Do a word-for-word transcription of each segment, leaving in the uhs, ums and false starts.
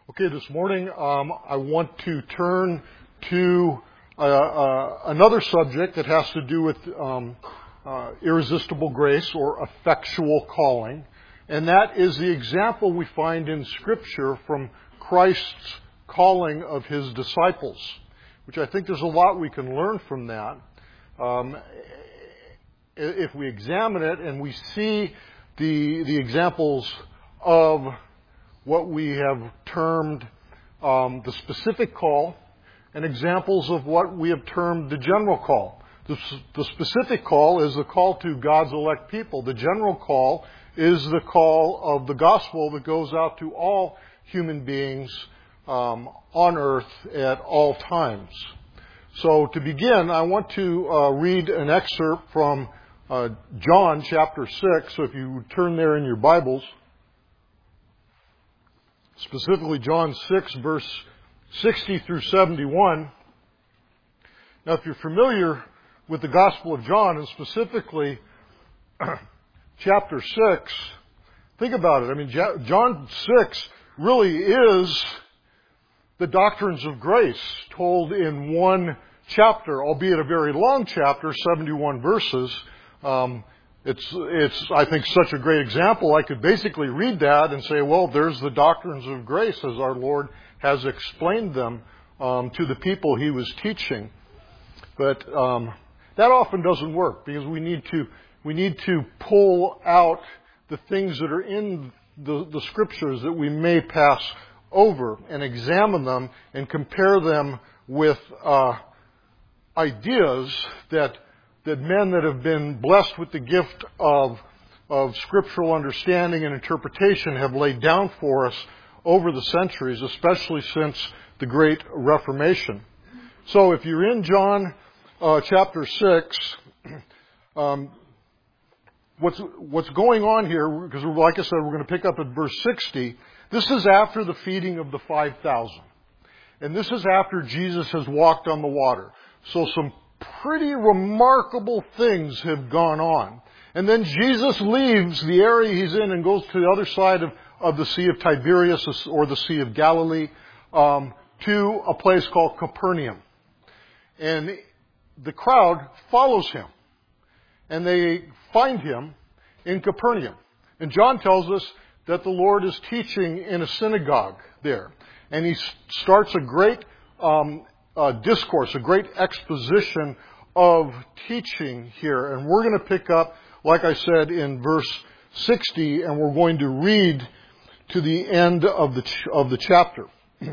Okay, this morning um, I want to turn to uh, uh, another subject that has to do with um, uh, irresistible grace or effectual calling, and that is the example we find in Scripture from Christ's calling of His disciples, which I think there's a lot we can learn from that. Um, if we examine it and we see the the examples of what we have termed um, the specific call and examples of what we have termed the general call. The, the specific call is the call to God's elect people. The general call is the call of the gospel that goes out to all human beings um, on earth at all times. So to begin, I want to uh, read an excerpt from uh, John chapter six. So if you turn there in your Bibles, specifically John six, verse sixty through seventy-one. Now, if you're familiar with the Gospel of John, and specifically chapter six, think about it. I mean, John six really is the doctrines of grace told in one chapter, albeit a very long chapter, seventy-one verses. Um, It's, it's, I think, such a great example. I could basically read that and say, well, there's the doctrines of grace as our Lord has explained them um, to the people He was teaching. But um, that often doesn't work because we need to we need to pull out the things that are in the, the Scriptures that we may pass over and examine them and compare them with uh, ideas that that men that have been blessed with the gift of, of scriptural understanding and interpretation have laid down for us over the centuries, especially since the Great Reformation. So if you're in John uh, chapter six, um, what's, what's going on here, because like I said, we're going to pick up at verse sixty, this is after the feeding of the five thousand. And this is after Jesus has walked on the water. So some pretty remarkable things have gone on. And then Jesus leaves the area He's in and goes to the other side of, of the Sea of Tiberias or the Sea of Galilee um, to a place called Capernaum. And the crowd follows Him. And they find Him in Capernaum. And John tells us that the Lord is teaching in a synagogue there. And He starts a great um Uh, discourse, a great exposition of teaching here. And we're going to pick up, like I said, in verse sixty, and we're going to read to the end of the ch- of the chapter.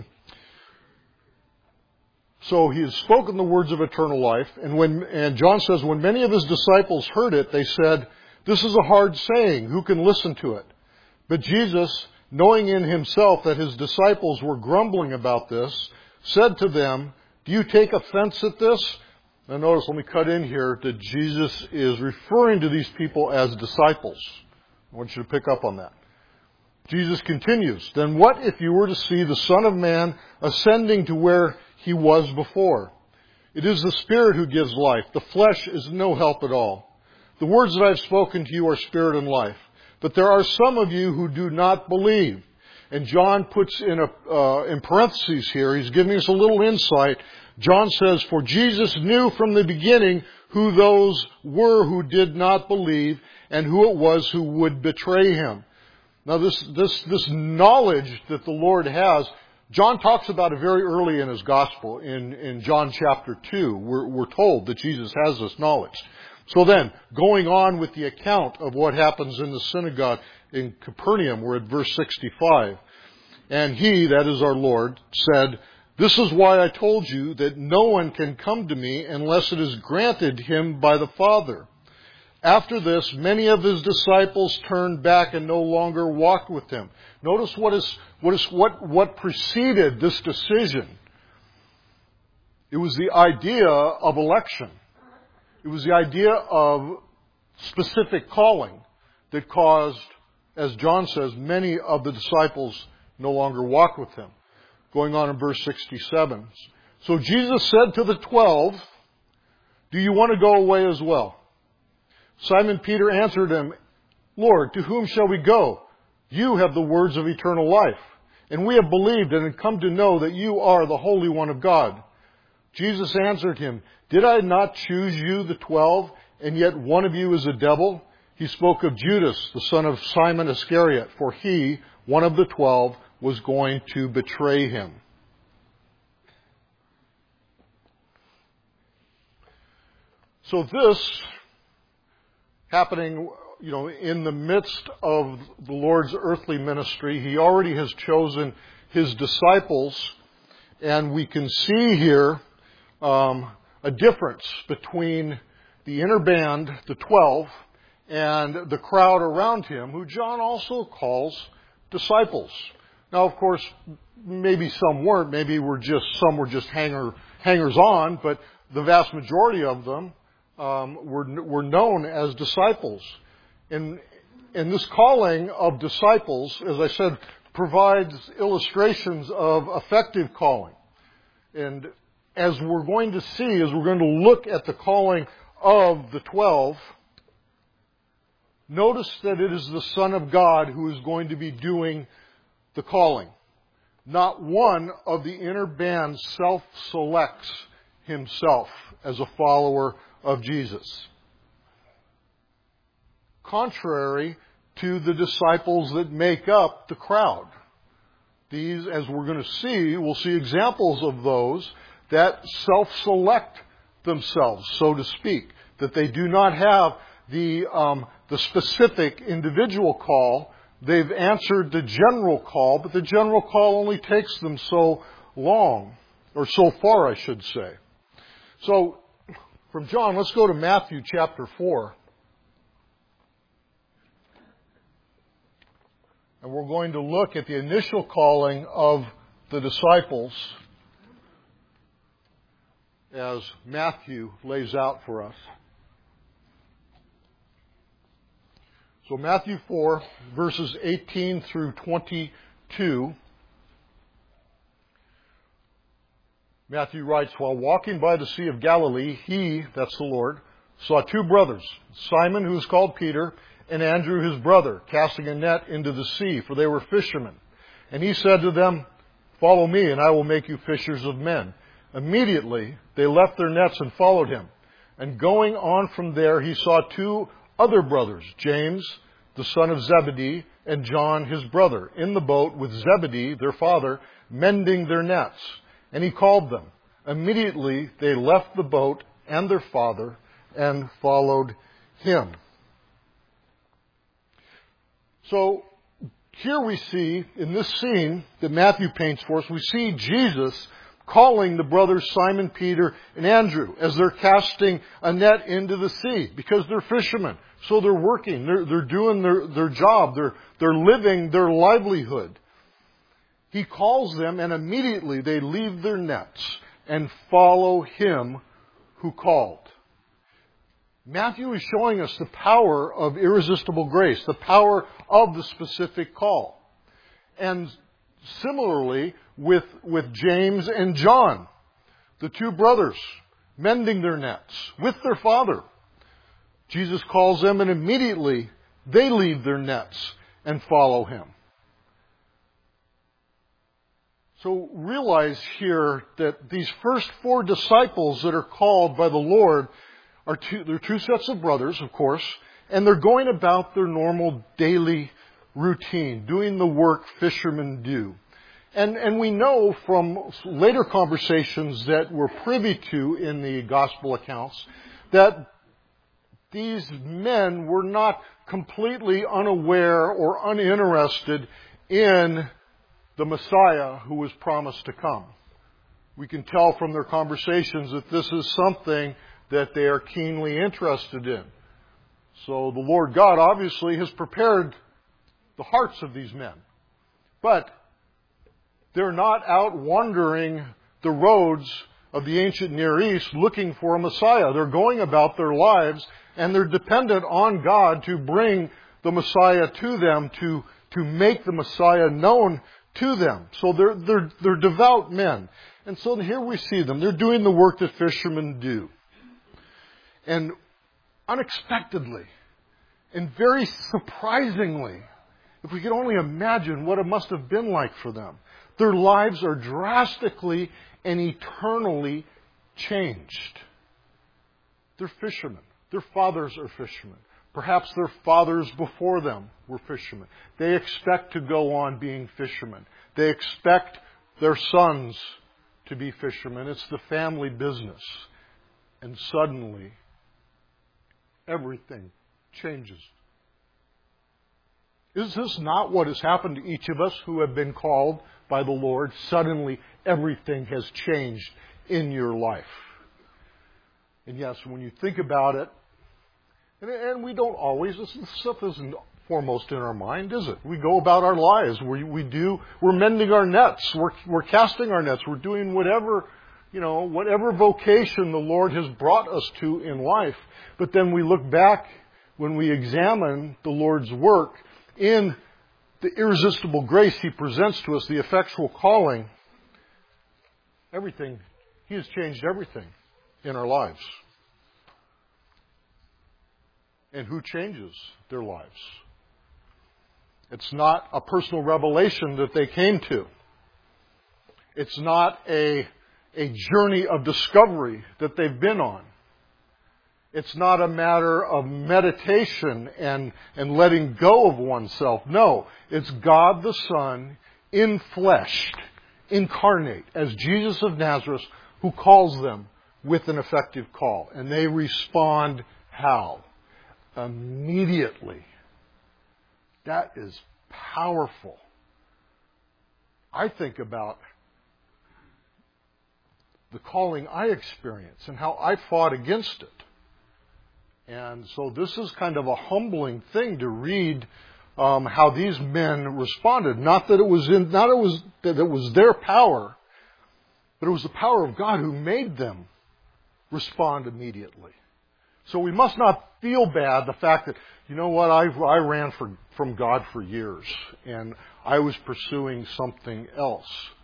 So He has spoken the words of eternal life, and when and John says, when many of His disciples heard it, they said, "This is a hard saying. Who can listen to it?" But Jesus, knowing in Himself that His disciples were grumbling about this, said to them, "Do you take offense at this?" Now notice, let me cut in here, that Jesus is referring to these people as disciples. I want you to pick up on that. Jesus continues, "Then what if you were to see the Son of Man ascending to where He was before? It is the Spirit who gives life. The flesh is no help at all. The words that I have spoken to you are spirit and life. But there are some of you who do not believe." And John puts in a uh, in parentheses here, he's giving us a little insight. John says, "For Jesus knew from the beginning who those were who did not believe and who it was who would betray Him." Now this this this knowledge that the Lord has, John talks about it very early in his gospel. In, in John chapter two, we're, we're told that Jesus has this knowledge. So then, going on with the account of what happens in the synagogue in Capernaum, we're at verse sixty-five. "And He," that is our Lord, "said, 'This is why I told you that no one can come to me unless it is granted him by the Father.' After this, many of His disciples turned back and no longer walked with Him." Notice what is what is what what preceded this decision. It was the idea of election. It was the idea of specific calling that caused, as John says, many of the disciples no longer walk with Him. Going on in verse sixty-seven. "So Jesus said to the twelve, 'Do you want to go away as well?' Simon Peter answered Him, 'Lord, to whom shall we go? You have the words of eternal life, And we have believed and have come to know that you are the Holy One of God." Jesus answered him, "Did I not choose you, the twelve, and yet one of you is a devil?" He spoke of Judas, the son of Simon Iscariot, for he, one of the twelve, was going to betray him. So this happening, you know, in the midst of the Lord's earthly ministry, He already has chosen His disciples, and we can see here um, a difference between the inner band, the twelve, and the crowd around Him, who John also calls disciples. Now, of course, maybe some weren't. Maybe were just some were just hanger hangers on, but the vast majority of them um, were were known as disciples. And and this calling of disciples, as I said, provides illustrations of effective calling. And as we're going to see, as we're going to look at the calling of the twelve, notice that it is the Son of God who is going to be doing the calling. Not one of the inner band self-selects himself as a follower of Jesus, contrary to the disciples that make up the crowd. These, as we're going to see, we'll see examples of those that self-select themselves, so to speak, that they do not have the um, the specific individual call. They've answered the general call, but the general call only takes them so long, or so far, I should say. So, from John, let's go to Matthew chapter four. And we're going to look at the initial calling of the disciples as Matthew lays out for us. So Matthew four, verses eighteen through twenty-two. Matthew writes, "While walking by the Sea of Galilee, he," that's the Lord, "saw two brothers, Simon, who is called Peter, and Andrew his brother, casting a net into the sea, for they were fishermen. And he said to them, 'Follow me, and I will make you fishers of men.' Immediately they left their nets and followed him. And going on from there, he saw two other brothers, James, the son of Zebedee, and John his brother, in the boat with Zebedee, their father, mending their nets. And he called them. Immediately they left the boat and their father and followed him." So here we see, in this scene that Matthew paints for us, we see Jesus calling the brothers Simon, Peter, and Andrew as they're casting a net into the sea, because they're fishermen. So they're working, they're, they're doing their, their job, they're, they're living their livelihood. He calls them, and immediately they leave their nets and follow him who called. Matthew is showing us the power of irresistible grace, the power of the specific call. And similarly with, with James and John, the two brothers, mending their nets with their father. Jesus calls them, and immediately they leave their nets and follow him. So realize here that these first four disciples that are called by the Lord are two, they're two sets of brothers, of course, and they're going about their normal daily routine, doing the work fishermen do. And, and we know from later conversations that we're privy to in the gospel accounts that these men were not completely unaware or uninterested in the Messiah who was promised to come. We can tell from their conversations that this is something that they are keenly interested in. So the Lord God obviously has prepared the hearts of these men. But they're not out wandering the roads of the ancient Near East looking for a Messiah. They're going about their lives, and they're dependent on God to bring the Messiah to them, to, to make the Messiah known to them. So they're, they're, they're devout men. And so here we see them. They're doing the work that fishermen do. And unexpectedly, and very surprisingly, If we could only imagine what it must have been like for them. Their lives are drastically and eternally changed. They're fishermen. Their fathers are fishermen. Perhaps their fathers before them were fishermen. They expect to go on being fishermen. They expect their sons to be fishermen. It's the family business. And suddenly, everything changes. Is this not what has happened to each of us who have been called by the Lord? Suddenly, everything has changed in your life. And yes, when you think about it, and, and we don't always, this stuff isn't foremost in our mind, is it? We go about our lives. We, we do, we're mending our nets. We're, we're casting our nets. We're doing whatever, you know, whatever vocation the Lord has brought us to in life. But then we look back when we examine the Lord's work in the irresistible grace He presents to us, the effectual calling. Everything, He has changed everything in our lives. And who changes their lives? It's not a personal revelation that they came to. It's not a, a journey of discovery that they've been on. It's not a matter of meditation and, and letting go of oneself. No, it's God the Son, infleshed, incarnate, as Jesus of Nazareth, who calls them with an effective call. And they respond how? Immediately. That is powerful. I think about the calling I experience and how I fought against it. And so this is kind of a humbling thing to read um, how these men responded. Not that it was in, not it was that it was their power, but it was the power of God who made them respond immediately. So we must not feel bad the fact that, you know what, I, I ran for, from God for years and I was pursuing something else.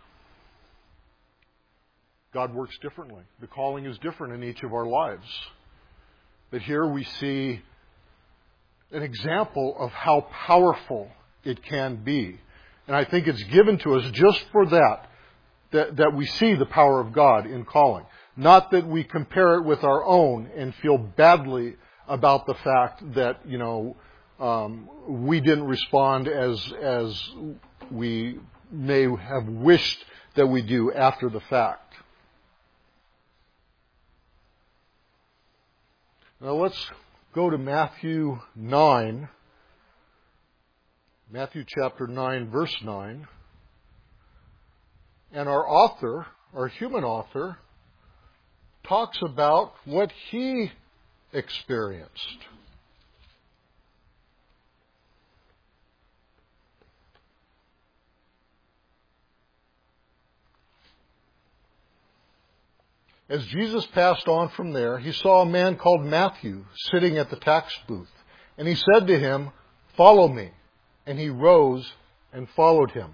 God works differently. The calling is different in each of our lives. But here we see an example of how powerful it can be. And I think it's given to us just for that, that, that we see the power of God in calling. Not that we compare it with our own and feel badly about the fact that, you know, um, we didn't respond as as we may have wished that we do after the fact. Now let's go to Matthew nine. Matthew chapter nine, verse nine. And our author, our human author, talks about what he experienced. As Jesus passed on from there, he saw a man called Matthew sitting at the tax booth. And he said to him, "Follow me." And he rose and followed him.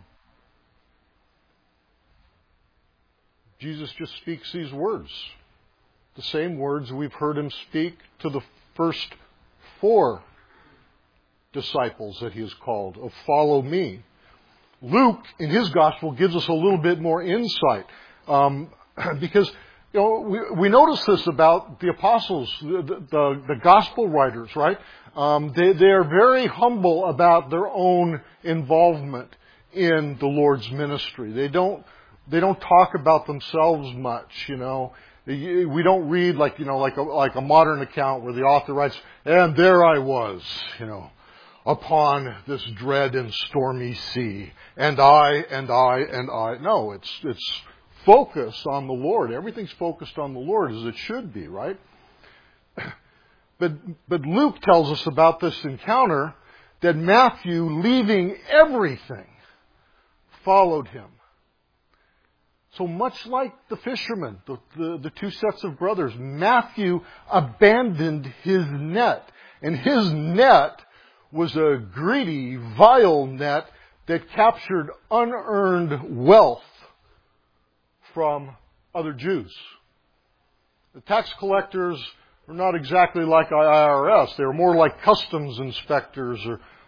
Jesus just speaks these words. The same words we've heard him speak to the first four disciples that he has called, of follow me. Luke, in his gospel, gives us a little bit more insight. Um, because, you know, we, we notice this about the apostles, the, the, the gospel writers, right? Um, they, they are very humble about their own involvement in the Lord's ministry. They don't, they don't talk about themselves much, you know. We don't read like, you know, like a, like a modern account where the author writes, "And there I was, you know, upon this dread and stormy sea, and I, and I, and I." No, it's, it's focused on the Lord. Everything's focused on the Lord, as it should be, right? But, but Luke tells us about this encounter that Matthew, leaving everything, followed him. So much like the fishermen, the, the, the two sets of brothers, Matthew abandoned his net. And his net was a greedy, vile net that captured unearned wealth from other Jews. The tax collectors were not exactly like I R S. They were more like customs inspectors or,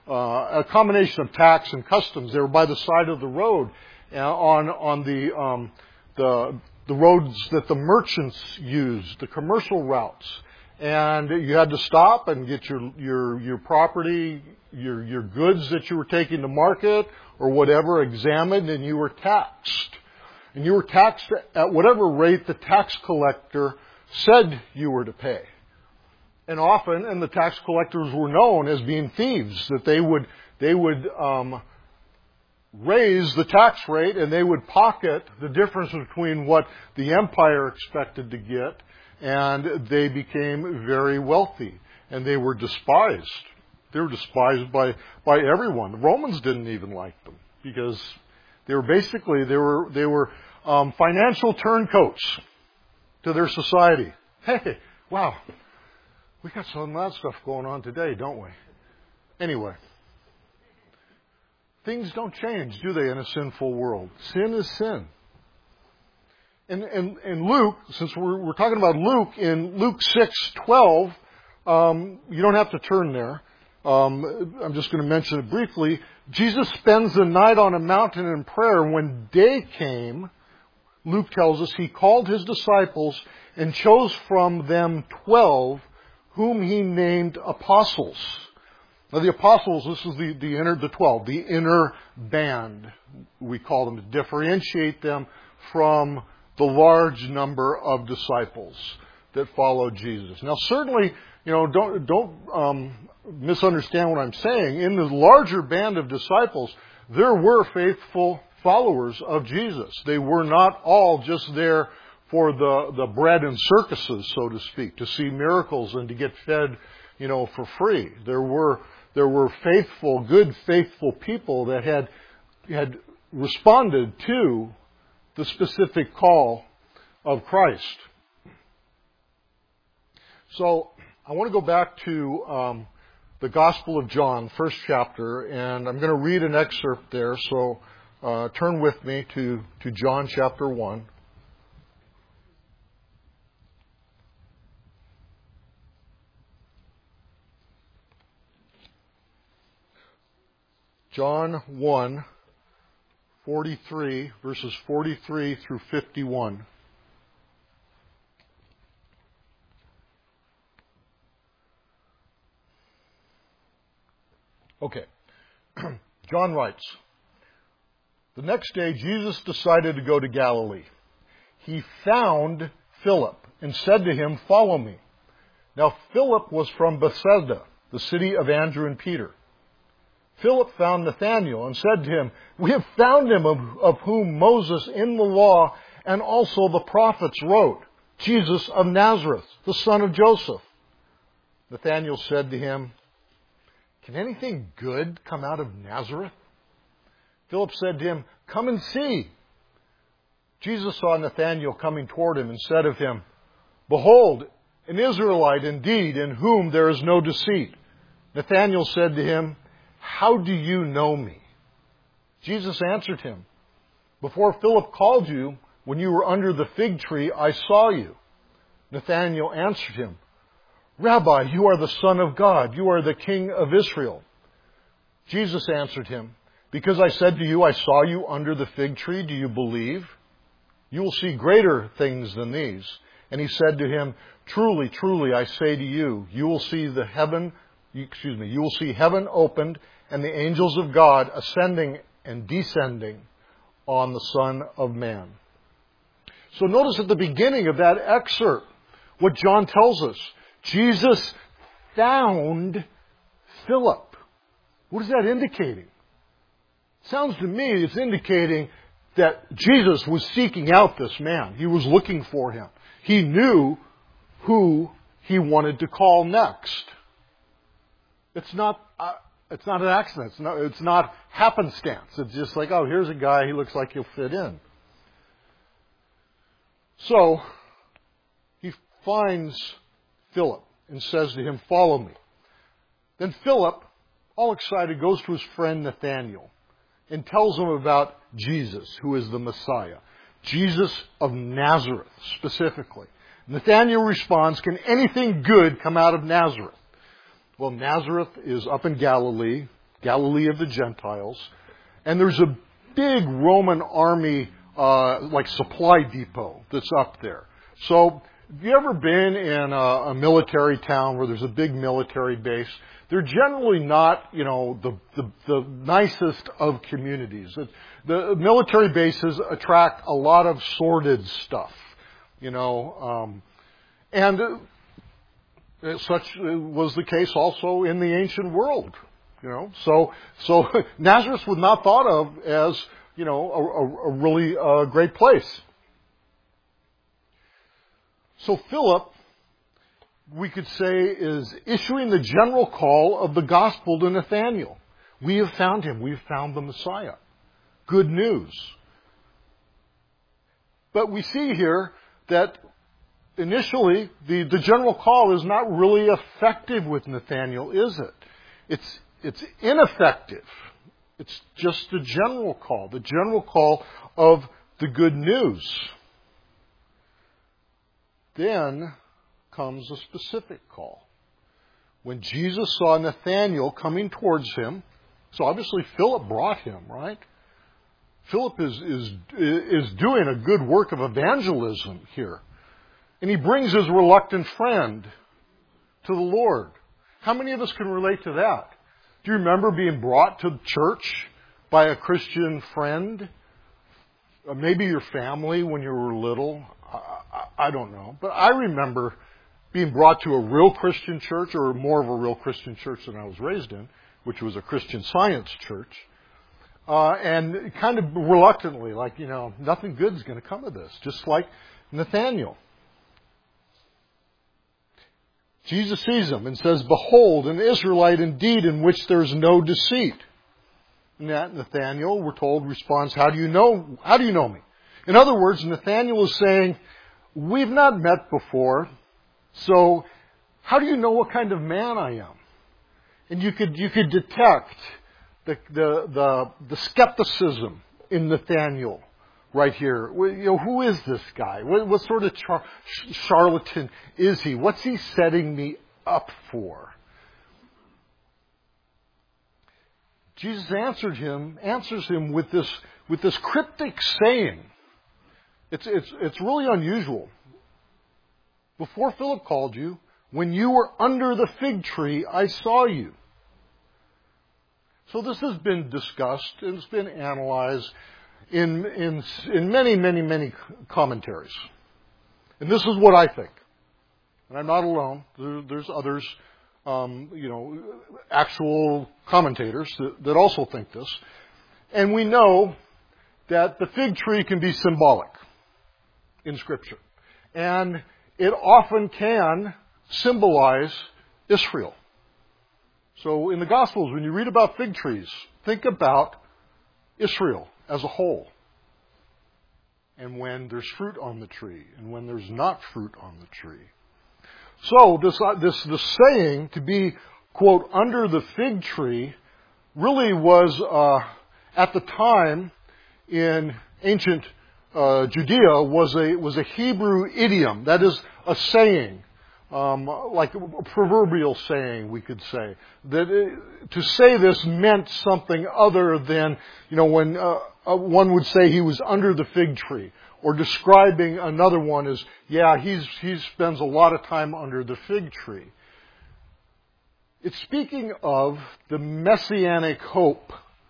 uh, a combination of tax and customs. They were by the side of the road uh, on on the um, the the roads that the merchants used, the commercial routes. And you had to stop and get your your your property, your your goods that you were taking to market or whatever examined, and you were taxed. And you were taxed at whatever rate the tax collector said you were to pay. And often, and the tax collectors were known as being thieves, that they would they would um, raise the tax rate and they would pocket the difference between what the empire expected to get, and they became very wealthy, and they were despised. They were despised by by everyone. The Romans didn't even like them because they were basically they were they were um, financial turncoats to their society. Hey, wow. We got some of that stuff going on today, don't we? Anyway, things don't change, do they, in a sinful world? Sin is sin. And, and, and Luke, since we're, we're talking about Luke, in Luke six twelve, um, you don't have to turn there. Um, I'm just going to mention it briefly. Jesus spends the night on a mountain in prayer. When day came, Luke tells us, he called his disciples and chose from them twelve, whom he named apostles. Now the apostles, this is the, the inner, the twelve, the inner band, we call them, to differentiate them from the large number of disciples that followed Jesus. Now certainly, you know, don't, don't um, misunderstand what I'm saying. In the larger band of disciples, there were faithful followers of Jesus. They were not all just there for the, the bread and circuses, so to speak, to see miracles and to get fed, you know, for free. There were there were faithful, good, faithful people that had had responded to the specific call of Christ. So I want to go back to um, the Gospel of John, first chapter, and I'm going to read an excerpt there. So uh, turn with me to to John chapter one. John one, forty-three, verses forty-three through fifty-one. Okay. John writes, the next day Jesus decided to go to Galilee. He found Philip and said to him, follow me. Now Philip was from Bethsaida, the city of Andrew and Peter. Philip found Nathanael and said to him, we have found him of, of whom Moses in the law and also the prophets wrote, Jesus of Nazareth, the son of Joseph. Nathanael said to him, can anything good come out of Nazareth? Philip said to him, come and see. Jesus saw Nathanael coming toward him and said of him, behold, an Israelite indeed, in whom there is no deceit. Nathanael said to him, how do you know me? Jesus answered him, before Philip called you, when you were under the fig tree, I saw you. Nathanael answered him, Rabbi, you are the Son of God. You are the King of Israel. Jesus answered him, because I said to you, I saw you under the fig tree, do you believe? You will see greater things than these. And he said to him, truly, truly, I say to you, you will see the heaven, excuse me, you will see heaven opened and the angels of God ascending and descending on the Son of Man. So notice at the beginning of that excerpt what John tells us. Jesus found Philip. What is that indicating? Sounds to me it's indicating that Jesus was seeking out this man. He was looking for him. He knew who he wanted to call next. It's not uh, it's not an accident. It's not, it's not happenstance. It's just like, oh, here's a guy. He looks like he'll fit in. So he finds Philip and says to him, follow me. Then Philip, all excited, goes to his friend Nathanael and tells him about Jesus, who is the Messiah. Jesus of Nazareth, specifically. Nathanael responds, can anything good come out of Nazareth? Well, Nazareth is up in Galilee. Galilee of the Gentiles. And there's a big Roman army, uh, like supply depot that's up there. So, have you ever been in a, a military town where there's a big military base? They're generally not, you know, the, the, the nicest of communities. It, the military bases attract a lot of sordid stuff, you know, um, and uh, such was the case also in the ancient world, you know. So, so Nazareth was not thought of as, you know, a, a, a really uh, great place. So Philip, we could say, is issuing the general call of the gospel to Nathanael. We have found him. We have found the Messiah. Good news. But we see here that initially the, the general call is not really effective with Nathanael, is it? It's, it's ineffective. It's just the general call, the general call of the good news. Then comes a specific call. When Jesus saw Nathanael coming towards him, so obviously Philip brought him, right? Philip is, is, is doing a good work of evangelism here. And he brings his reluctant friend to the Lord. How many of us can relate to that? Do you remember being brought to church by a Christian friend? Or maybe your family when you were little? I, I, I don't know. But I remember being brought to a real Christian church, or more of a real Christian church than I was raised in, which was a Christian Science church. Uh, and kind of reluctantly, like, you know, nothing good is going to come of this. Just like Nathanael. Jesus sees him and says, "Behold, an Israelite indeed in which there is no deceit." And that Nathanael, we're told, responds, "How do you know, how do you know me?" In other words, Nathanael is saying, "We've not met before, so how do you know what kind of man I am?" And you could, you could detect the, the, the, the skepticism in Nathanael right here. You know, who is this guy? What, what sort of char- charlatan is he? What's he setting me up for? Jesus answered him, answers him with this, with this cryptic saying. It's, it's, it's really unusual. "Before Philip called you, when you were under the fig tree, I saw you." So this has been discussed and it's been analyzed in, in, in many, many, many commentaries. And this is what I think. And I'm not alone. There, there's others, um, you know, actual commentators that, that also think this. And we know that the fig tree can be symbolic in Scripture. And it often can symbolize Israel. So in the Gospels, when you read about fig trees, think about Israel as a whole. And when there's fruit on the tree, and when there's not fruit on the tree. So this, uh, this, this saying to be, quote, under the fig tree, really was, uh, at the time in ancient uh, Judea, was a, was a Hebrew idiom. That is a saying. Um, like a proverbial saying, we could say. That it, to say this meant something other than, you know, when uh, uh, one would say he was under the fig tree, or describing another one as, yeah, he's he spends a lot of time under the fig tree. It's speaking of the messianic hope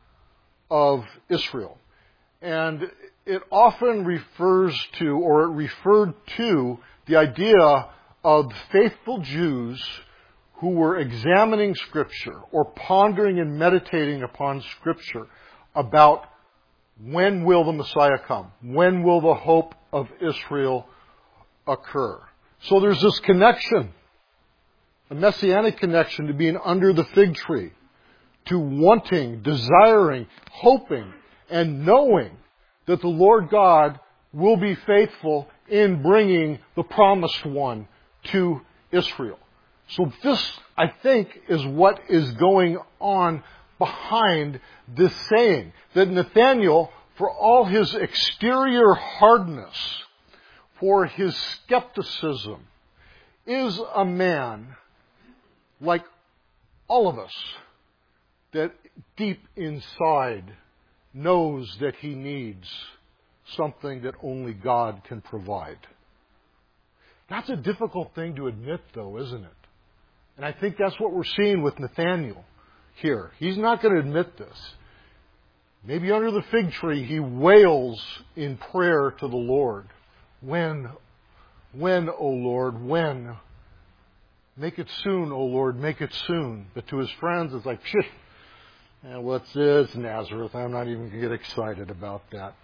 of Israel. And it often refers to, or it referred to, the idea of faithful Jews who were examining Scripture or pondering and meditating upon Scripture about when will the Messiah come? When will the hope of Israel occur? So there's this connection, a messianic connection to being under the fig tree, to wanting, desiring, hoping, and knowing that the Lord God will be faithful in bringing the promised one to Israel. So this, I think, is what is going on behind this saying. That Nathanael, for all his exterior hardness, for his skepticism, is a man like all of us that deep inside knows that he needs something that only God can provide. That's a difficult thing to admit, though, isn't it? And I think that's what we're seeing with Nathanael here. He's not going to admit this. Maybe under the fig tree, he wails in prayer to the Lord. When, when, O Lord, when? Make it soon, O Lord, make it soon. But to his friends, it's like, psh, and what's this, Nazareth? I'm not even going to get excited about that.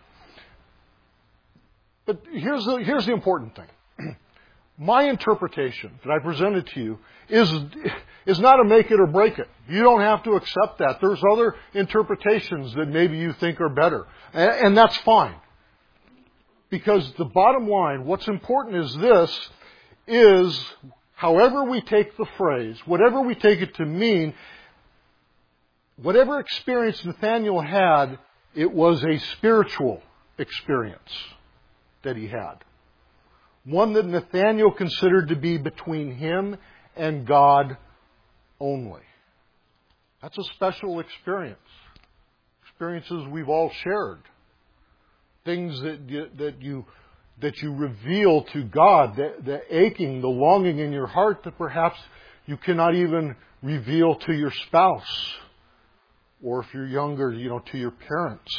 But here's the, here's the important thing. My interpretation that I presented to you is, is not a make it or break it. You don't have to accept that. There's other interpretations that maybe you think are better. And, and that's fine. Because the bottom line, what's important is this, is however we take the phrase, whatever we take it to mean, whatever experience Nathanael had, it was a spiritual experience that he had. One that Nathanael considered to be between him and God only. That's a special experience. Experiences we've all shared. Things that you, that you, that you reveal to God, the, the aching, the longing in your heart that perhaps you cannot even reveal to your spouse. Or if you're younger, you know, to your parents.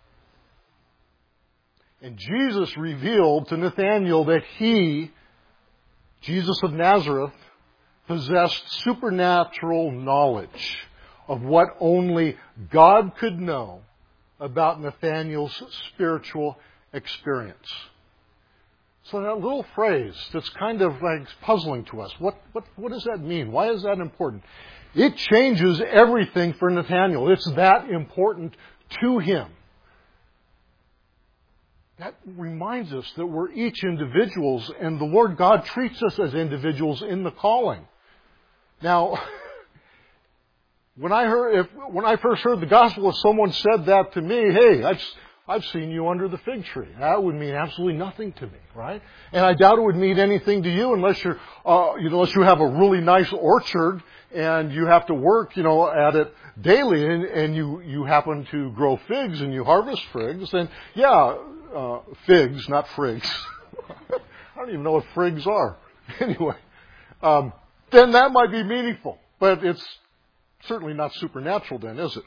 And Jesus revealed to Nathanael that he, Jesus of Nazareth, possessed supernatural knowledge of what only God could know about Nathanael's spiritual experience. So that little phrase that's kind of like puzzling to us, what, what, what does that mean? Why is that important? It changes everything for Nathanael. It's that important to him. That reminds us that we're each individuals, and the Lord God treats us as individuals in the calling. Now, when I heard, if, when I first heard the gospel, if someone said that to me, hey, I've, I've seen you under the fig tree. That would mean absolutely nothing to me, right? And I doubt it would mean anything to you unless you're, uh, unless you have a really nice orchard and you have to work, you know, at it daily, and, and you, you happen to grow figs and you harvest figs, then yeah, uh, figs, not frigs. I don't even know what frigs are. Anyway, um, then that might be meaningful, but it's certainly not supernatural then, is it?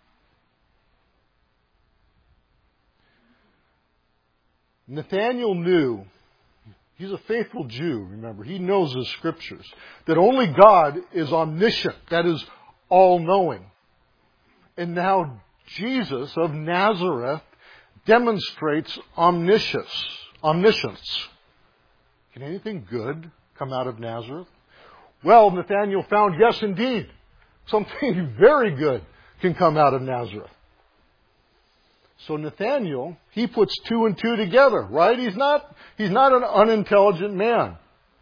Nathanael knew, he's a faithful Jew, remember, he knows his scriptures, that only God is omniscient, that is, all-knowing. And now Jesus of Nazareth demonstrates omniscience. Omniscience. Can anything good come out of Nazareth? Well, Nathanael found, yes, indeed, something very good can come out of Nazareth. So Nathanael, he puts two and two together, right? He's not, he's not an unintelligent man.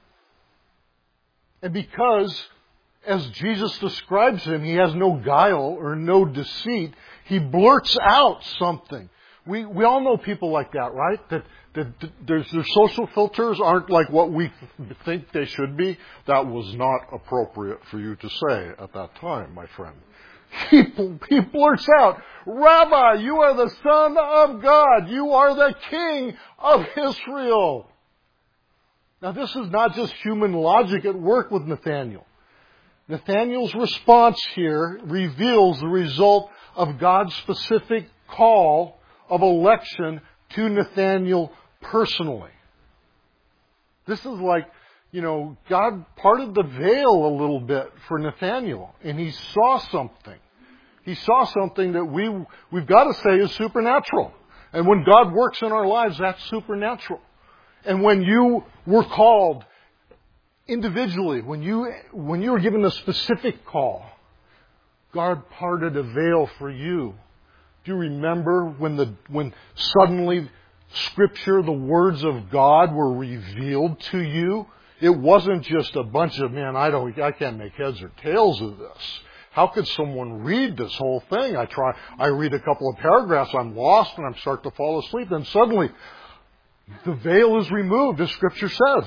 And because, as Jesus describes him, he has no guile or no deceit, he blurts out something. We, we all know people like that, right? That, that, that there's, their social filters aren't like what we think they should be. That was not appropriate for you to say at that time, my friend. He, he blurts out, Rabbi, you are the Son of God. You are the King of Israel. Now this is not just human logic at work with Nathanael. Nathanael's response here reveals the result of God's specific call of election to Nathanael personally. This is like, you know, God parted the veil a little bit for Nathanael, and he saw something. He saw something that we, we've got to say is supernatural. And when God works in our lives, that's supernatural. And when you were called individually, when you, when you were given a specific call, God parted a veil for you. Do you remember when the, when suddenly Scripture, the words of God were revealed to you? It wasn't just a bunch of, man, I don't, I can't make heads or tails of this. How could someone read this whole thing? I try, I read a couple of paragraphs, I'm lost, and I start to fall asleep, and suddenly the veil is removed, as Scripture says.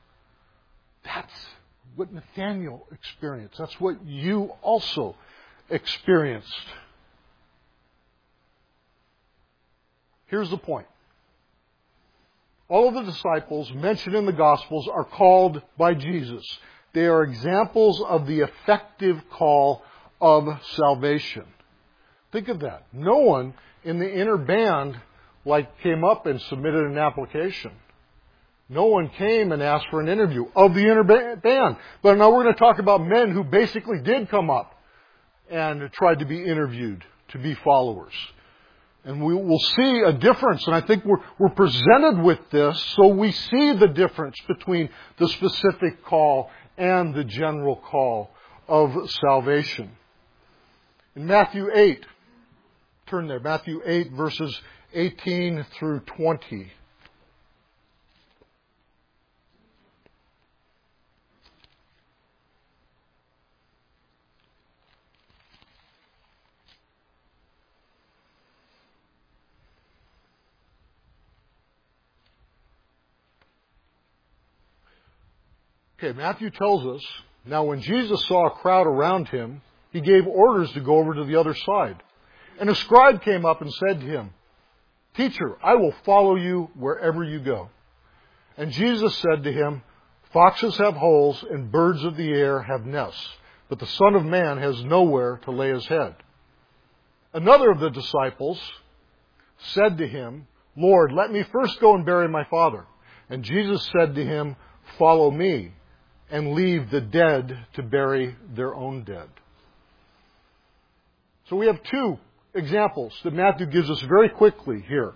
That's what Nathanael experienced. That's what you also experienced. Here's the point. All of the disciples mentioned in the Gospels are called by Jesus. They are examples of the effective call of salvation. Think of that. No one in the inner band like came up and submitted an application. No one came and asked for an interview of the inner band. But now we're going to talk about men who basically did come up and tried to be interviewed, to be followers. And we will see a difference. And I think we're, we're presented with this so we see the difference between the specific call and the general call of salvation. In Matthew eight, turn there, Matthew eight verses eighteen through twenty. Okay, Matthew tells us, now when Jesus saw a crowd around him, he gave orders to go over to the other side. And a scribe came up and said to him, "Teacher, I will follow you wherever you go." And Jesus said to him, "Foxes have holes and birds of the air have nests, but the Son of Man has nowhere to lay his head." Another of the disciples said to him, "Lord, let me first go and bury my father." And Jesus said to him, "Follow me, and leave the dead to bury their own dead." So we have two examples that Matthew gives us very quickly here.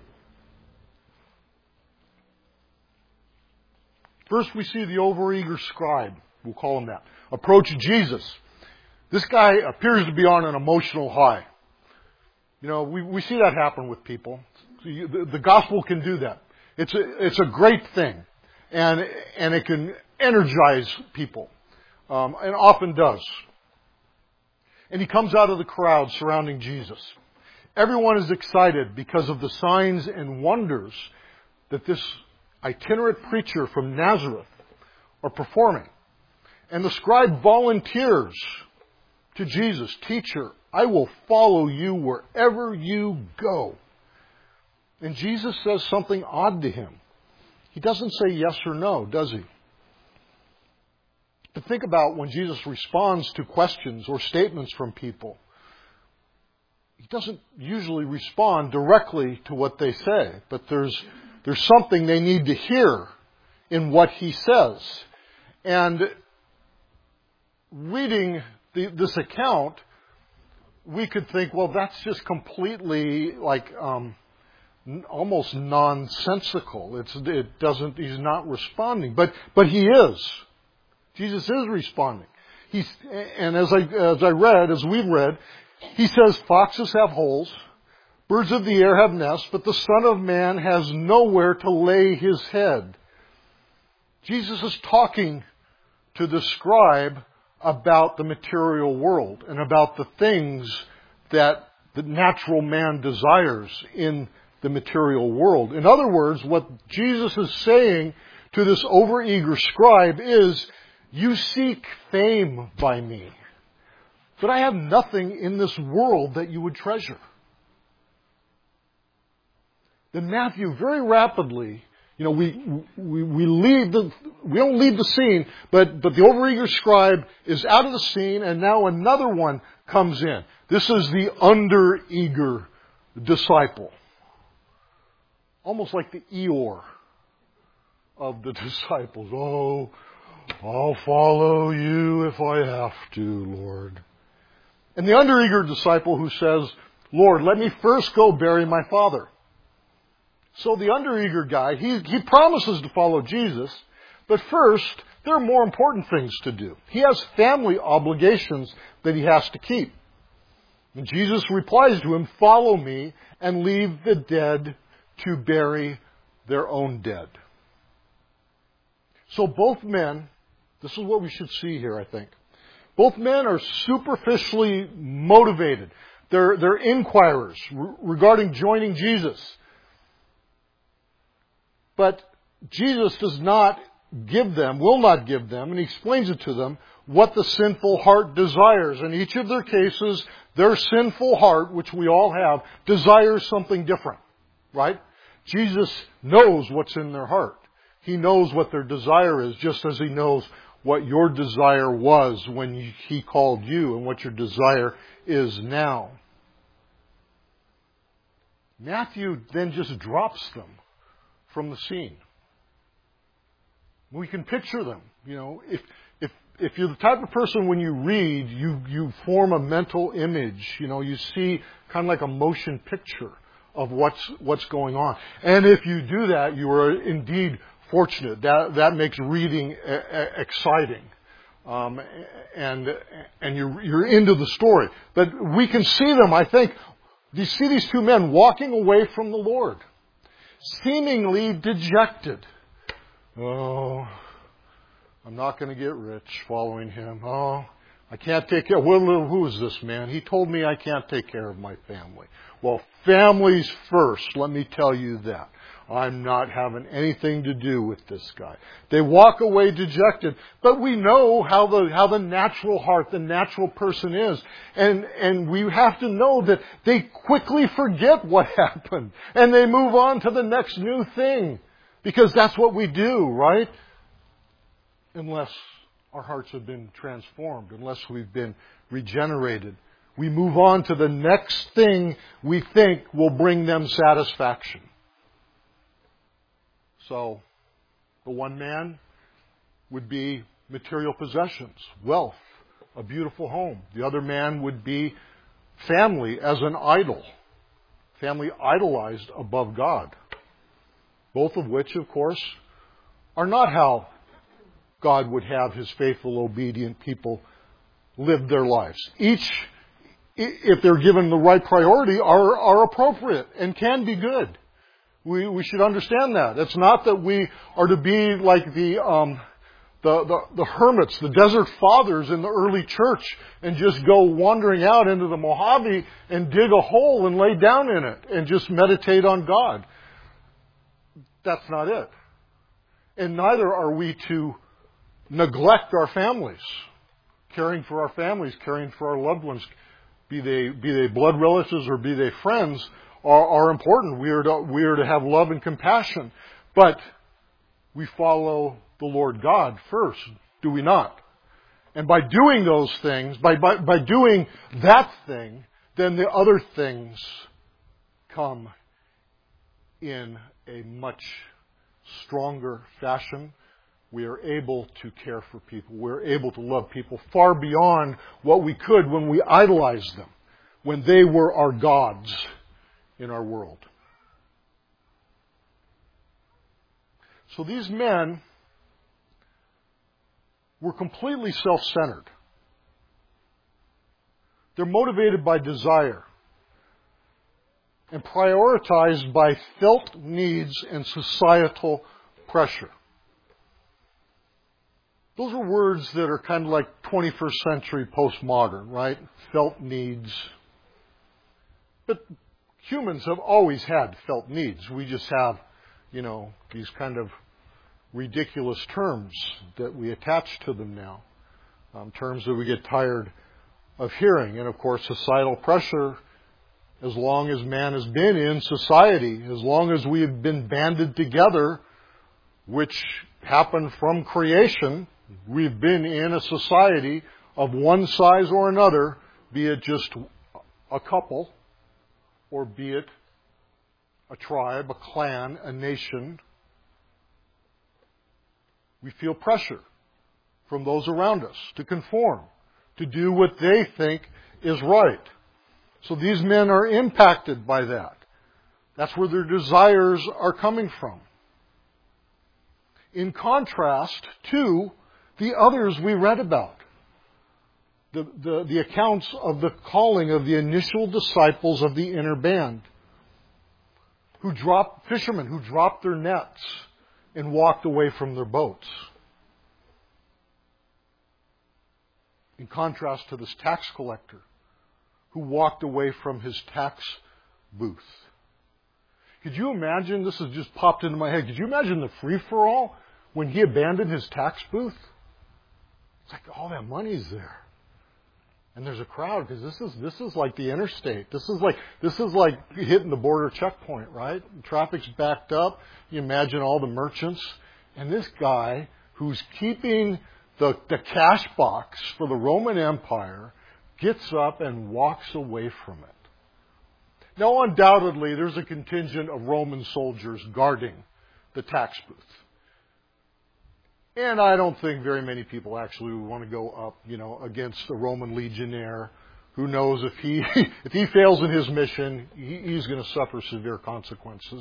First, we see the overeager scribe, we'll call him that, approach Jesus. This guy appears to be on an emotional high. You know, we, we see that happen with people. The, the gospel can do that. It's a, it's a great thing. And, and it can energize people. Um, and often does. And he comes out of the crowd surrounding Jesus. Everyone is excited because of the signs and wonders that this itinerant preacher from Nazareth are performing. And the scribe volunteers to Jesus, "Teacher, I will follow you wherever you go." And Jesus says something odd to him. He doesn't say yes or no, does he? But think about when Jesus responds to questions or statements from people. He doesn't usually respond directly to what they say, but there's there's something they need to hear in what he says. And reading the, this account, we could think, well, that's just completely like um, almost nonsensical. It's it doesn't. He's not responding, but but he is. Jesus is responding. He's, and as I, as I read, as we've read, he says, "Foxes have holes, birds of the air have nests, but the Son of Man has nowhere to lay his head." Jesus is talking to the scribe about the material world and about the things that the natural man desires in the material world. In other words, what Jesus is saying to this overeager scribe is, "You seek fame by me, but I have nothing in this world that you would treasure." Then Matthew very rapidly, you know, we we we leave the we don't leave the scene, but but the overeager scribe is out of the scene, and now another one comes in. This is the undereager disciple, almost like the Eeyore of the disciples. "Oh, I'll follow you if I have to, Lord." And the undereager disciple who says, "Lord, let me first go bury my father." So the undereager guy, he, he promises to follow Jesus, but first, there are more important things to do. He has family obligations that he has to keep. And Jesus replies to him, "Follow me and leave the dead to bury their own dead." So both men, this is what we should see here, I think. Both men are superficially motivated. They're, they're inquirers re- regarding joining Jesus. But Jesus does not give them, will not give them, and he explains it to them, what the sinful heart desires. In each of their cases, their sinful heart, which we all have, desires something different. Right? Jesus knows what's in their heart. He knows what their desire is, just as He knows what your desire was when He called you and what your desire is now. Matthew then just drops them from the scene. We can picture them. You know, if if if you're the type of person when you read, you you form a mental image. You know, you see kind of like a motion picture of what's what's going on. And if you do that, you are indeed fortunate. That that makes reading exciting, um, and and you're you're into the story. But we can see them. I think you see these two men walking away from the Lord, seemingly dejected. Oh, I'm not going to get rich following Him. Oh, I can't take care. Well, who is this man? He told me I can't take care of my family. Well, family's first. Let me tell you that. I'm not having anything to do with this guy. They walk away dejected, but we know how the how the natural heart, the natural person is, and and we have to know that they quickly forget what happened and they move on to the next new thing, because that's what we do, right? Unless our hearts have been transformed, unless we've been regenerated. We move on to the next thing we think will bring them satisfaction. So, the one man would be material possessions, wealth, a beautiful home. The other man would be family as an idol. Family idolized above God. Both of which, of course, are not how God would have His faithful, obedient people live their lives. Each, if they're given the right priority, are, are appropriate and can be good. We, we should understand that. It's not that we are to be like the, um, the, the, the hermits, the desert fathers in the early church, and just go wandering out into the Mojave and dig a hole and lay down in it and just meditate on God. That's not it. And neither are we to neglect our families, caring for our families, caring for our loved ones, be they be they blood relatives or be they friends, are, are important. We are to we are to have love and compassion, but we follow the Lord God first, do we not? And by doing those things, by by, by doing that thing, then the other things come in a much stronger fashion. We are able to care for people. We're able to love people far beyond what we could when we idolized them, when they were our gods in our world. So these men were completely self-centered. They're motivated by desire and prioritized by felt needs and societal pressure. Those are words that are kind of like twenty-first century postmodern, right? Felt needs. But humans have always had felt needs. We just have, you know, these kind of ridiculous terms that we attach to them now. Um, terms that we get tired of hearing. And of course, societal pressure, as long as man has been in society, as long as we have been banded together, which happened from creation, we've been in a society of one size or another, be it just a couple, or be it a tribe, a clan, a nation. We feel pressure from those around us to conform, to do what they think is right. So these men are impacted by that. That's where their desires are coming from. In contrast to the others we read about. The, the, the accounts of the calling of the initial disciples of the inner band. Who dropped, fishermen who dropped their nets and walked away from their boats. In contrast to this tax collector who walked away from his tax booth. Could you imagine, this has just popped into my head, could you imagine the free-for-all when he abandoned his tax booth, it's like all that money's there. And there's a crowd because this is this is like the interstate. This is like this is like hitting the border checkpoint, right? Traffic's backed up. You imagine all the merchants, and this guy who's keeping the the cash box for the Roman Empire gets up and walks away from it. Now, undoubtedly, there's a contingent of Roman soldiers guarding the tax booth. And I don't think very many people actually would want to go up, you know, against a Roman legionnaire who knows if he if he fails in his mission, he, he's going to suffer severe consequences.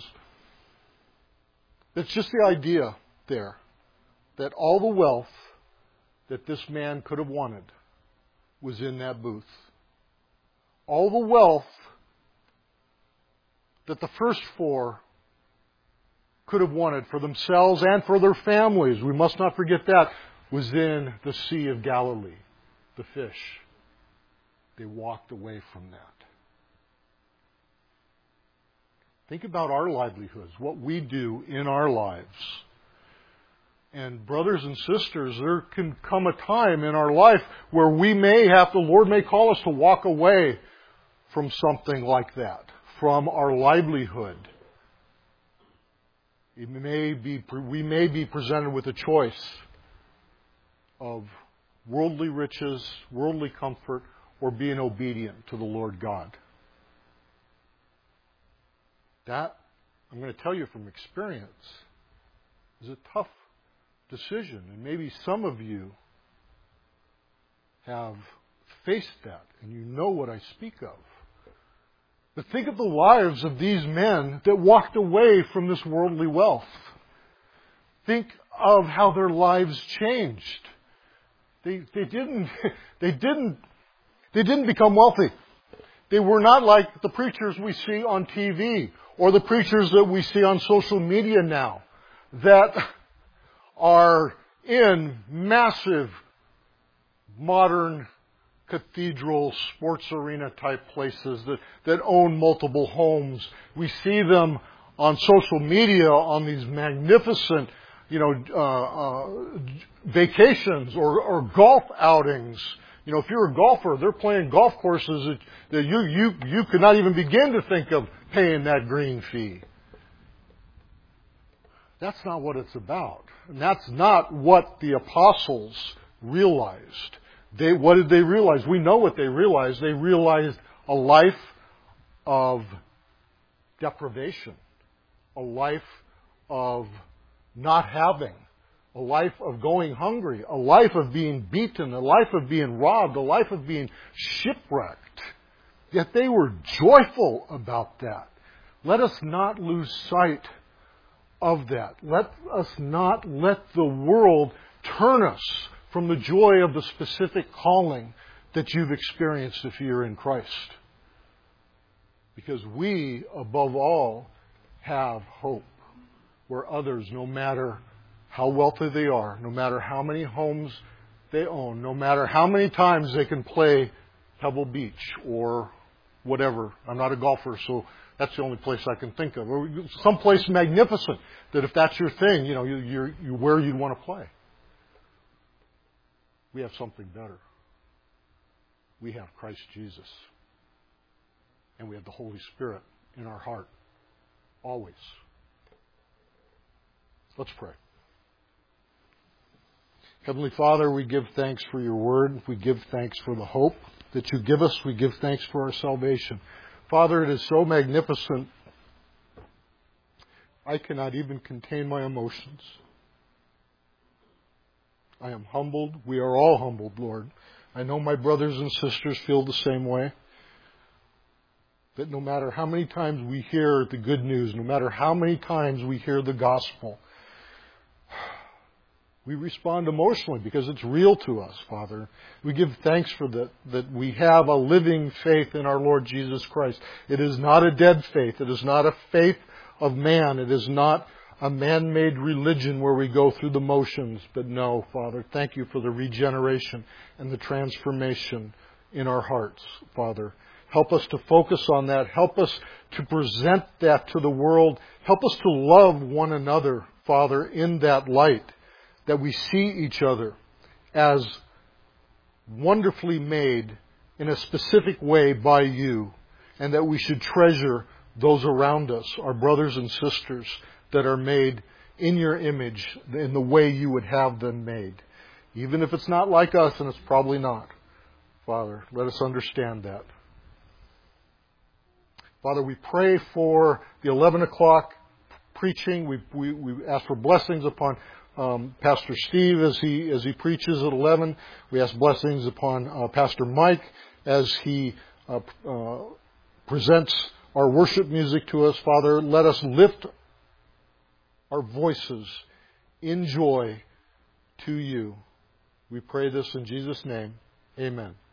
It's just the idea there that all the wealth that this man could have wanted was in that booth. All the wealth that the first four could have wanted for themselves and for their families, we must not forget that, was in the Sea of Galilee, the fish. They walked away from that. Think about our livelihoods, what we do in our lives. And brothers and sisters, there can come a time in our life where we may have, the Lord may call us to walk away from something like that, from our livelihood. It may be, we may be presented with a choice of worldly riches, worldly comfort, or being obedient to the Lord God. That, I'm going to tell you from experience, is a tough decision. And maybe some of you have faced that, and you know what I speak of. But think of the lives of these men that walked away from this worldly wealth. Think of how their lives changed. They, they didn't, they didn't, they didn't become wealthy. They were not like the preachers we see on T V or the preachers that we see on social media now that are in massive modern cathedral, sports arena type places that, that own multiple homes. We see them on social media on these magnificent, you know, uh, uh, vacations or, or golf outings. You know, if you're a golfer, they're playing golf courses that, that you, you, you could not even begin to think of paying that green fee. That's not what it's about. And that's not what the apostles realized. They, what did they realize? We know what they realized. They realized a life of deprivation, a life of not having, a life of going hungry, a life of being beaten, a life of being robbed, a life of being shipwrecked. Yet they were joyful about that. Let us not lose sight of that. Let us not let the world turn us from the joy of the specific calling that you've experienced if you're in Christ. Because we, above all, have hope where others, no matter how wealthy they are, no matter how many homes they own, no matter how many times they can play Pebble Beach or whatever. I'm not a golfer, so that's the only place I can think of. Or someplace magnificent that if that's your thing, you know, you, you're, you're where you'd want to play. We have something better. We have Christ Jesus. And we have the Holy Spirit in our heart. Always. Let's pray. Heavenly Father, we give thanks for your word. We give thanks for the hope that you give us. We give thanks for our salvation. Father, it is so magnificent. I cannot even contain my emotions. I am humbled. We are all humbled, Lord. I know my brothers and sisters feel the same way. That no matter how many times we hear the good news, no matter how many times we hear the gospel, we respond emotionally because it's real to us, Father. We give thanks for that, that we have a living faith in our Lord Jesus Christ. It is not a dead faith. It is not a faith of man. It is not a man-made religion where we go through the motions. But no, Father, thank you for the regeneration and the transformation in our hearts, Father. Help us to focus on that. Help us to present that to the world. Help us to love one another, Father, in that light. that we see each other as wonderfully made in a specific way by you, and that we should treasure those around us, our brothers and sisters that are made in your image in the way you would have them made. Even if it's not like us, and it's probably not. Father, let us understand that. Father, we pray for the eleven o'clock preaching. We, we, we ask for blessings upon um, Pastor Steve as he as he preaches at eleven. We ask blessings upon uh, Pastor Mike as he uh, uh, presents our worship music to us. Father, let us lift our voices in joy to you. We pray this in Jesus' name. Amen.